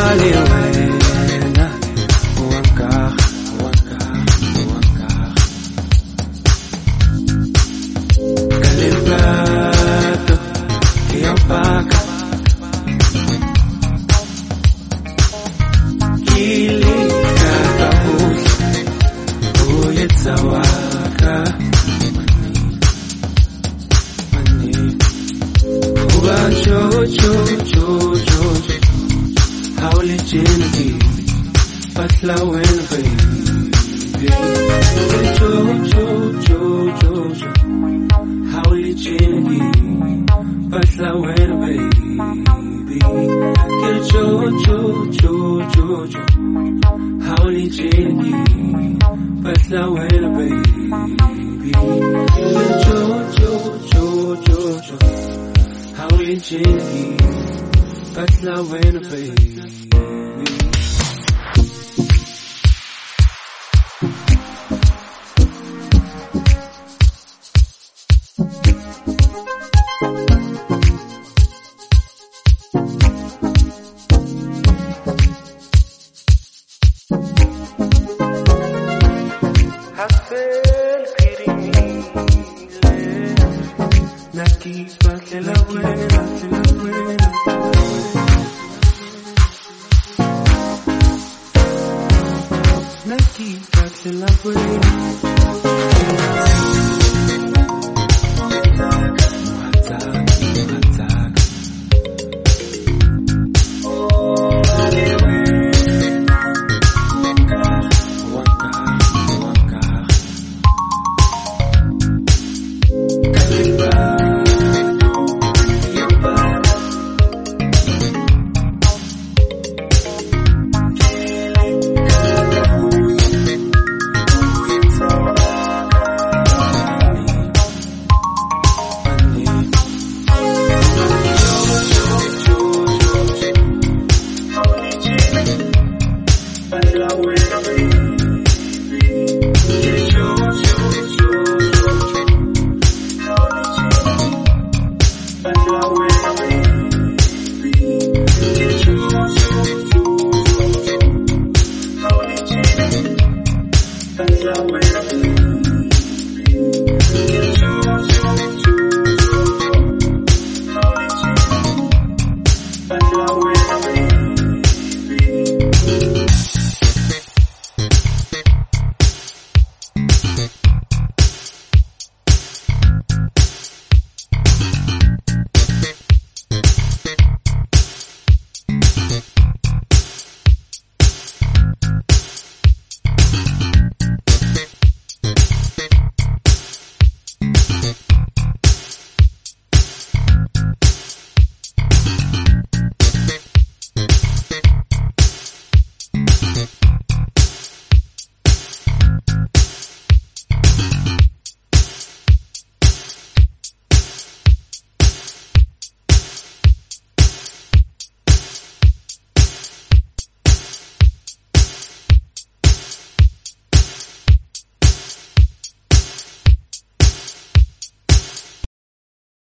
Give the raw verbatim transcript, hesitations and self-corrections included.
le wena wanka wanka wanka Calibrato che opaca Kili kakahus Uyetsawaka Uba cho cho cho cho Howli chinki Patla wen baby Cho cho cho cho cho Howli chinki Patla wen baby Kill cho cho cho cho cho Howli chinki Patla wen baby Kill cho cho cho cho cho Howli chinki Patla wen baby